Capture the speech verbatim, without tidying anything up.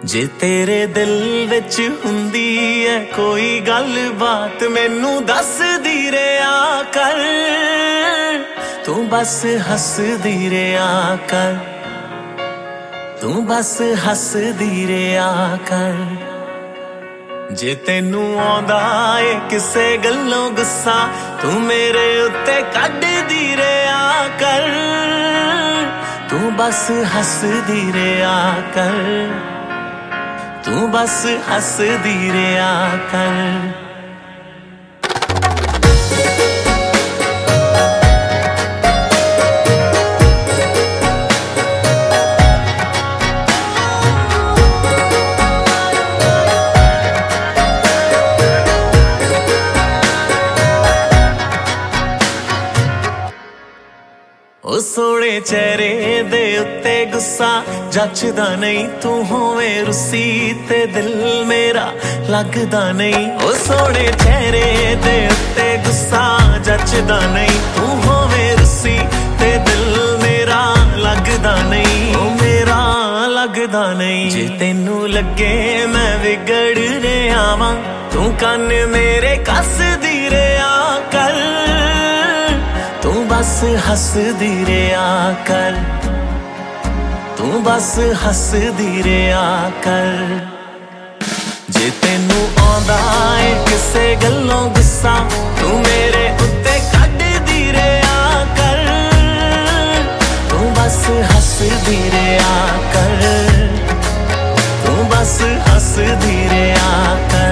जे तेरे दिल विच हुंदी है कोई गल बात मैनू दस दी रहा कर। तू बस हस दी रहा कर, तू बस हस दी रहा कर। जे तेनू आंदा है किसे गल्लों गुस्सा तू मेरे उत्ते कढ दी रहा कर। तू बस हस दी रहा कर, तू बस हस दी रहा कर। ओ सोने चेहरे दे उत्ते गुस्सा जचदा नहीं तू होवे रुसी ते दिल मेरा लगदा नहीं। ओ सोने चेहरे दे उत्ते गुस्सा जचदा नहीं तू होवे रुसी ते दिल मेरा लगदा नहीं। ओ मेरा लगदा नहीं। जे तेनू लगे मैं विगड़ रहा वां तू कन मेरे कस दी रहा कर। तू बस हस दी रहा कर, तू बस हस दी रहा कर। जे तेनू आंदा है किसे गल्लों गुस्सा तू मेरे उत्ते कढ दी रहा कर। तू बस हस दी रहा कर, तू बस हस दी रहा कर।